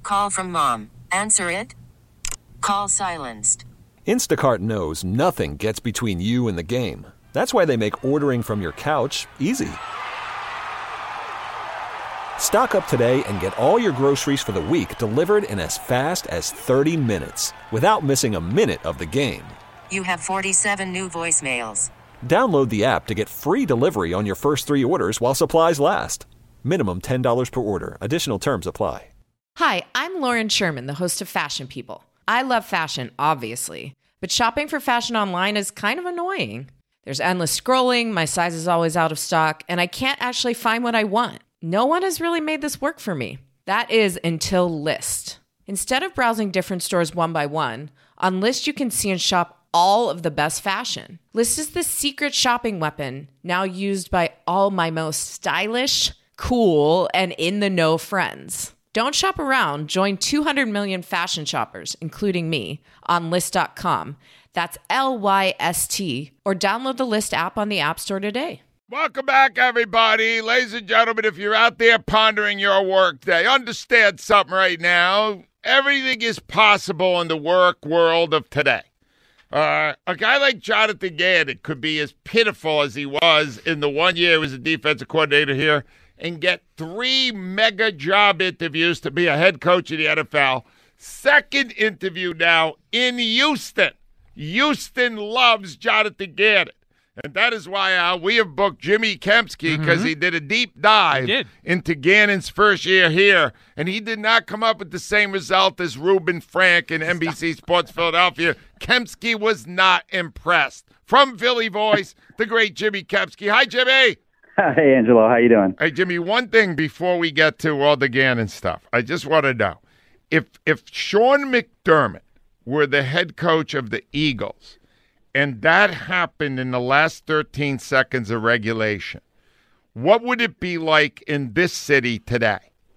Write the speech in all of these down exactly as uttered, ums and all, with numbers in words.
Call from mom. Answer it. Call silenced. Instacart knows nothing gets between you and the game. That's why they make ordering from your couch easy. Stock up today and get all your groceries for the week delivered in as fast as thirty minutes without missing a minute of the game. You have forty-seven new voicemails. Download the app to get free delivery on your first three orders while supplies last. Minimum ten dollars per order. Additional terms apply. Hi, I'm Lauren Sherman, the host of Fashion People. I love fashion, obviously, but shopping for fashion online is kind of annoying. There's endless scrolling, my size is always out of stock, and I can't actually find what I want. No one has really made this work for me. That is until Lyst. Instead of browsing different stores one by one, on Lyst you can see and shop all of the best fashion. Lyst is the secret shopping weapon now used by all my most stylish, cool, and in-the-know friends. Don't shop around. Join two hundred million fashion shoppers, including me, on Lyst dot com. That's L Y S T. Or download the Lyst app on the App Store today. Welcome back, everybody. Ladies and gentlemen, if you're out there pondering your workday, understand something right now. Everything is possible in the work world of today. Uh, a guy like Jonathan Gannon could be as pitiful as he was in the one year he was a defensive coordinator here and get three mega job interviews to be a head coach in the N F L. Second interview now in Houston. Houston loves Jonathan Gannon. And that is why uh, we have booked Jimmy Kempski because mm-hmm. he did a deep dive into Gannon's first year here. And he did not come up with the same result as Reuben Frank and N B C Sports Philadelphia. Kempski was not impressed. From Philly Voice, the great Jimmy Kempski. Hi, Jimmy. Hey, Angelo. How you doing? Hey, Jimmy, one thing before we get to all the Gannon stuff. I just want to know, if if Sean McDermott were the head coach of the Eagles, and that happened in the last thirteen seconds of regulation, what would it be like in this city today?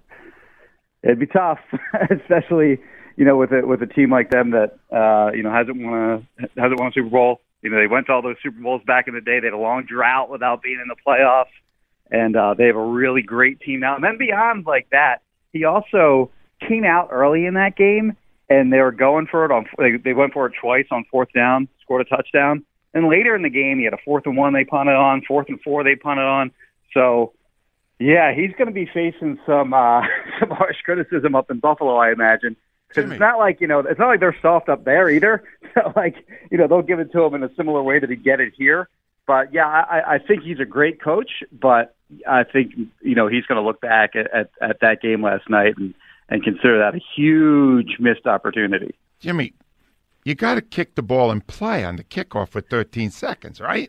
It'd be tough, especially you know with a with a team like them that uh, you know hasn't won a hasn't won a Super Bowl. You know they went to all those Super Bowls back in the day. They had a long drought without being in the playoffs, and uh, they have a really great team now. And then beyond like that, he also came out early in that game, and they were going for it on. They, they went for it twice on fourth down. Scored a touchdown. And later in the game, he had a fourth and one they punted on, fourth and four they punted on. So, yeah, he's going to be facing some uh, some harsh criticism up in Buffalo, I imagine. Because it's not like, you know, it's not like they're soft up there either. So, like, you know, they'll give it to him in a similar way that he get it here. But, yeah, I, I think he's a great coach. But I think, you know, he's going to look back at, at, at that game last night and, and consider that a huge missed opportunity. Jimmy, you got to kick the ball and play on the kickoff with thirteen seconds, right?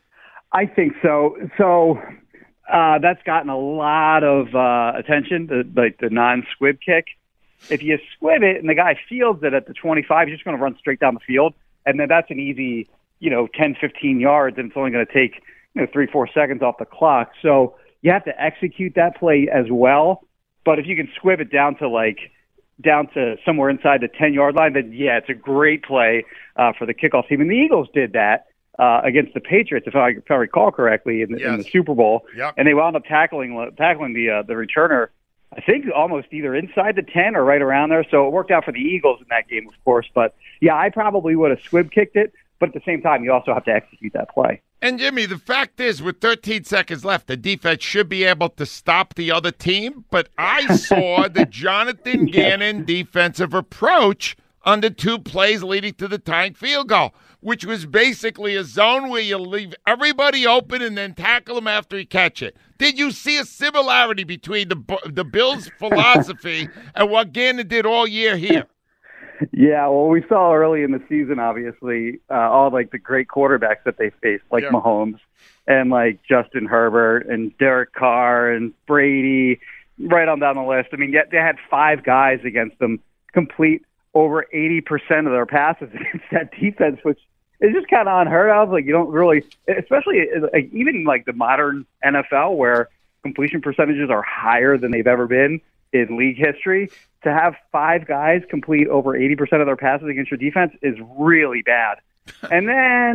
I think so. So uh, that's gotten a lot of uh, attention, the, like the non-squib kick. If you squib it and the guy fields it at the twenty-five, he's just going to run straight down the field, and then that's an easy, you know, ten, fifteen yards, and it's only going to take you know three, four seconds off the clock. So you have to execute that play as well. But if you can squib it down to like down to somewhere inside the ten-yard line, then, yeah, it's a great play uh, for the kickoff team. And the Eagles did that uh, against the Patriots, if I, if I recall correctly, in the, yes. in the Super Bowl. Yep. And they wound up tackling tackling the uh, the returner, I think, almost either inside the ten or right around there. So it worked out for the Eagles in that game, of course. But, yeah, I probably would have squib-kicked it. But at the same time, you also have to execute that play. And, Jimmy, the fact is, with thirteen seconds left, the defense should be able to stop the other team. But I saw the Jonathan Gannon defensive approach on the two plays leading to the tying field goal, which was basically a zone where you leave everybody open and then tackle him after he catch it. Did you see a similarity between the the Bills' philosophy and what Gannon did all year here? Yeah, well, we saw early in the season, obviously, uh, all like the great quarterbacks that they faced, like yeah. Mahomes and like Justin Herbert and Derek Carr and Brady, right on down the list. I mean, yet they had five guys against them complete over eighty percent of their passes against that defense, which is just kind of unheard of. Like, you don't really, especially like, even like the modern N F L where completion percentages are higher than they've ever been in league history, to have five guys complete over eighty percent of their passes against your defense is really bad. And then,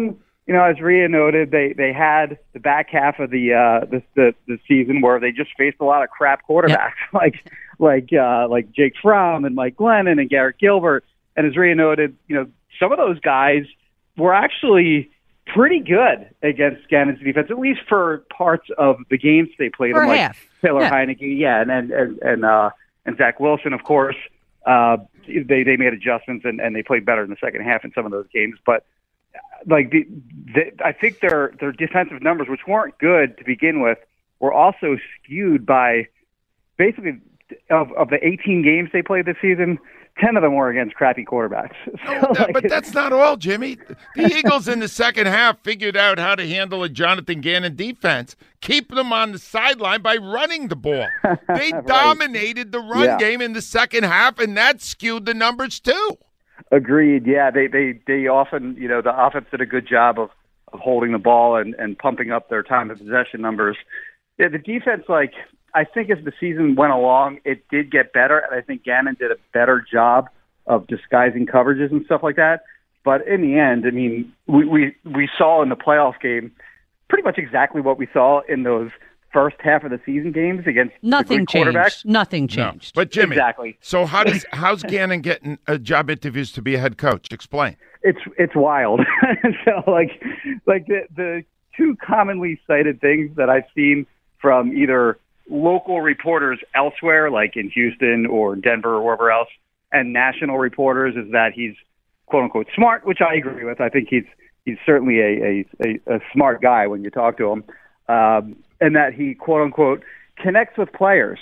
you know, as Rhea noted, they, they had the back half of the, uh, the, the the season where they just faced a lot of crap quarterbacks, yep. like like uh, like Jake Fromm and Mike Glennon and Garrett Gilbert. And as Rhea noted, you know, some of those guys were actually pretty good against Gannon's defense, at least for parts of the games they played. For them, like half. Taylor yeah. Heineke, yeah, and and and and, uh, and Zach Wilson, of course. Uh, they they made adjustments and, and they played better in the second half in some of those games, but. Like the, the, I think their their defensive numbers, which weren't good to begin with, were also skewed by basically of of the eighteen games they played this season, ten of them were against crappy quarterbacks. So, no, like, but that's not all, Jimmy. The Eagles in the second half figured out how to handle a Jonathan Gannon defense, keep them on the sideline by running the ball. They right. dominated the run yeah. game in the second half, and that skewed the numbers too. Agreed. Yeah, they, they, they often, you know, the offense did a good job of, of holding the ball and, and pumping up their time of possession numbers. Yeah, the defense, like, I think as the season went along, it did get better, and I think Gannon did a better job of disguising coverages and stuff like that. But in the end, I mean, we, we, we saw in the playoff game pretty much exactly what we saw in those first half of the season games against Nothing the good quarterbacks. changed. Nothing changed. No. But Jimmy, exactly. So how does how's Gannon getting uh, job interviews to be a head coach? Explain. It's it's wild. so like like the the two commonly cited things that I've seen from either local reporters elsewhere, like in Houston or Denver or wherever else, and national reporters, is that he's quote unquote smart, which I agree with. I think he's he's certainly a a, a, a smart guy when you talk to him. Um, and that he, quote-unquote, connects with players.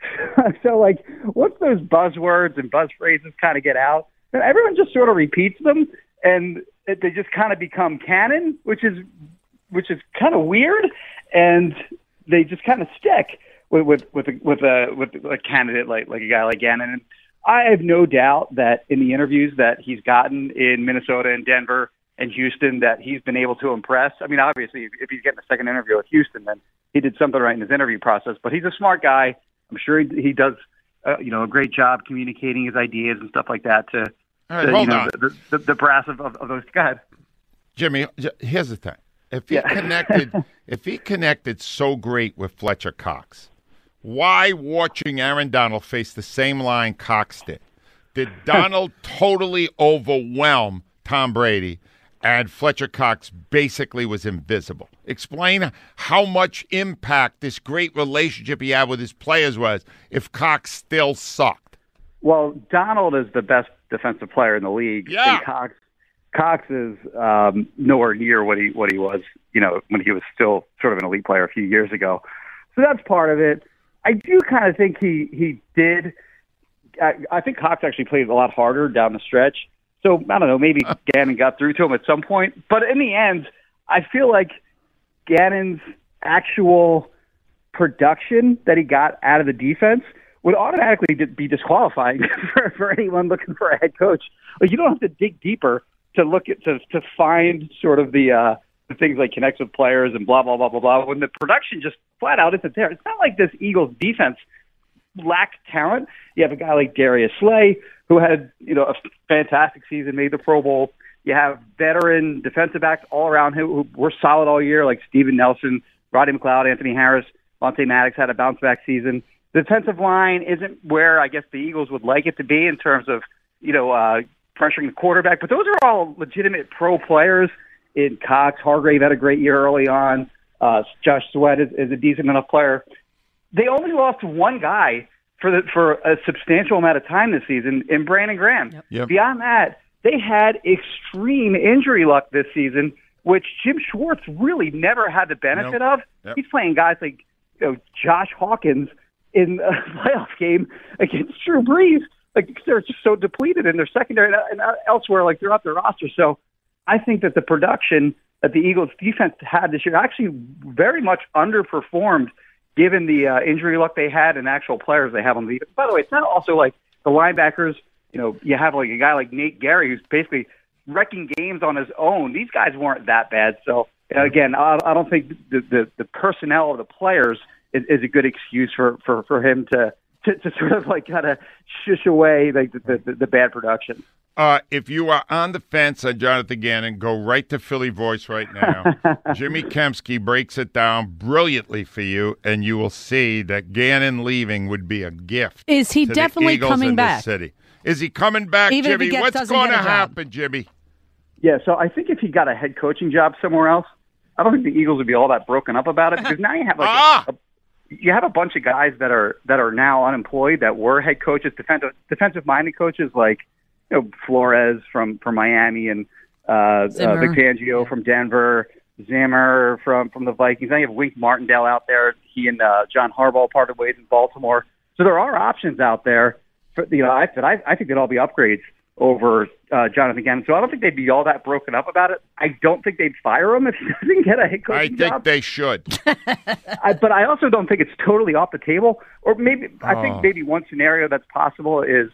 So, like, once those buzzwords and buzz phrases kind of get out, then everyone just sort of repeats them, and it, they just kind of become canon, which is which is kind of weird, and they just kind of stick with with with a, with a with a candidate like like a guy like Gannon. And I have no doubt that in the interviews that he's gotten in Minnesota and Denver and Houston, that he's been able to impress. I mean, obviously, if he's getting a second interview with Houston, then he did something right in his interview process. But he's a smart guy. I'm sure he, he does, uh, you know, a great job communicating his ideas and stuff like that to, All right, to hold you know, on. the, the, the brass of, of, of those guys. Jimmy, here's the thing: if he Yeah. connected, if he connected so great with Fletcher Cox, why watching Aaron Donald face the same line Cox did? Did Donald totally overwhelm Tom Brady? And Fletcher Cox basically was invisible. Explain how much impact this great relationship he had with his players was if Cox still sucked. Well, Donald is the best defensive player in the league. Yeah. And Cox, Cox is um, nowhere near what he what he was, you know, when he was still sort of an elite player a few years ago. So that's part of it. I do kind of think he he did. I, I think Cox actually played a lot harder down the stretch. So, I don't know, maybe Gannon got through to him at some point. But in the end, I feel like Gannon's actual production that he got out of the defense would automatically be disqualifying for, for anyone looking for a head coach. Like, you don't have to dig deeper to look at to to find sort of the uh, the things like connects with players and blah, blah, blah, blah, blah. When the production just flat out isn't there. It's not like this Eagles defense lacked talent. You have a guy like Darius Slay, who had, you know, a fantastic season, made the Pro Bowl. You have veteran defensive backs all around him who were solid all year, like Steven Nelson, Rodney McLeod, Anthony Harris, Vontae Maddox had a bounce-back season. The defensive line isn't where I guess the Eagles would like it to be in terms of, you know, uh, pressuring the quarterback, but those are all legitimate pro players. In Cox, Hargrave had a great year early on. Uh, Josh Sweat is, is a decent enough player. They only lost one guy for the, for a substantial amount of time this season in Brandon Graham. Yep. Yep. Beyond that, they had extreme injury luck this season, which Jim Schwartz really never had the benefit Nope. of. Yep. He's playing guys like, you know, Josh Hawkins in a playoff game against Drew Brees. Like, they're just so depleted in their secondary and elsewhere, like throughout their roster. So I think that the production that the Eagles defense had this year actually very much underperformed given the uh, injury luck they had and actual players they have on the defense. By the way, it's not also like the linebackers, you know, you have like a guy like Nate Gary who's basically wrecking games on his own. These guys weren't that bad. So, you know, again, I, I don't think the, the, the personnel of the players is, is a good excuse for, for, for him to, to, to sort of like kind of shush away like the, the, the bad production. Uh, if you are on the fence on Jonathan Gannon, go right to Philly Voice right now. Jimmy Kempski breaks it down brilliantly for you, and you will see that Gannon leaving would be a gift. Is he to definitely the Eagles coming in back? This city. Is he coming back, Even if Jimmy? he gets, What's doesn't going to get a job? happen, Jimmy? Yeah, so I think if he got a head coaching job somewhere else, I don't think the Eagles would be all that broken up about it because now you have like ah! a, a, you have a bunch of guys that are that are now unemployed that were head coaches, defensive defensive minded coaches like you know Flores from, from Miami and uh, uh, Vic Fangio from Denver, Zimmer from, from the Vikings. Now you have Wink Martindale out there. He and uh, John Harbaugh parted ways in Baltimore. So there are options out there. For, you know, I, I, I think they'd all be upgrades over uh, Jonathan Gannon. So I don't think they'd be all that broken up about it. I don't think they'd fire him if he doesn't get a head coaching I think job. they should. I, but I also don't think it's totally off the table. Or maybe I Oh. think maybe one scenario that's possible is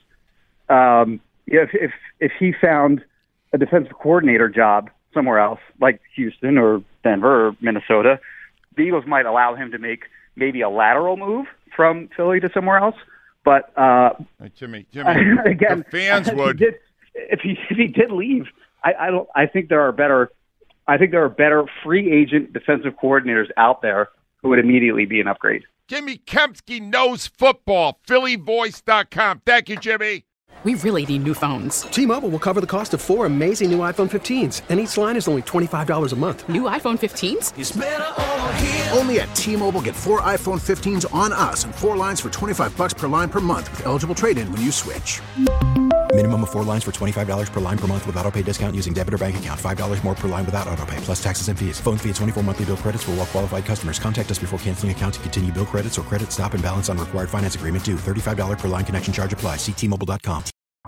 um, if if if he found a defensive coordinator job somewhere else, like Houston or Denver or Minnesota, the Eagles might allow him to make maybe a lateral move from Philly to somewhere else. But uh, Hey, Jimmy, Jimmy, again, the fans if would. He did, if he if he did leave, I, I don't. I think there are better. I think there are better free agent defensive coordinators out there who would immediately be an upgrade. Jimmy Kempski knows football. Philly Voice dot com. Thank you, Jimmy. We really need new phones. T-Mobile will cover the cost of four amazing new iPhone fifteens, and each line is only twenty-five dollars a month. New iPhone fifteens? It's better over here. Only at T-Mobile, get four iPhone fifteens on us and four lines for twenty-five dollars per line per month with eligible trade-in when you switch. Minimum of four lines for twenty-five dollars per line per month with autopay discount using debit or bank account. five dollars more per line without autopay, plus taxes and fees. Phone fee at twenty-four monthly bill credits for well-qualified customers. Contact us before canceling account to continue bill credits or credit stop and balance on required finance agreement due. thirty-five dollars per line connection charge applies. See T Mobile dot com.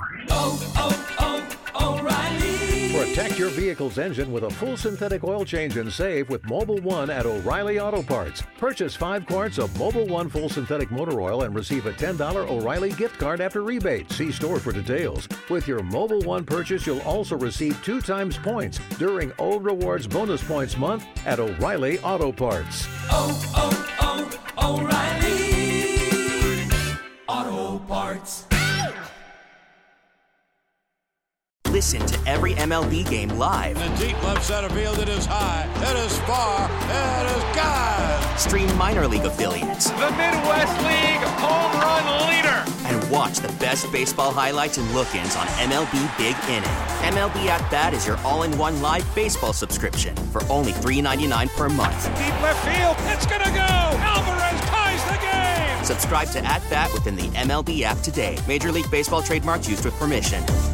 Oh, oh, oh, O'Reilly. Protect your vehicle's engine with a full synthetic oil change and save with Mobil one at O'Reilly Auto Parts. Purchase five quarts of Mobil one full synthetic motor oil and receive a ten dollars O'Reilly gift card after rebate. See store for details. With your Mobil one purchase, you'll also receive two times points during O Rewards Bonus Points Month at O'Reilly Auto Parts. Oh, oh, oh, O'Reilly Auto Parts. Listen to every M L B game live. In the deep left center field, it is high, it is far, it is gone. Stream minor league affiliates. The Midwest League home run leader. And watch the best baseball highlights and look-ins on M L B Big Inning. M L B At Bat is your all-in-one live baseball subscription for only three dollars and ninety-nine cents per month. Deep left field, it's gonna go. Alvarez ties the game. Subscribe to At Bat within the M L B app today. Major League Baseball trademarks used with permission.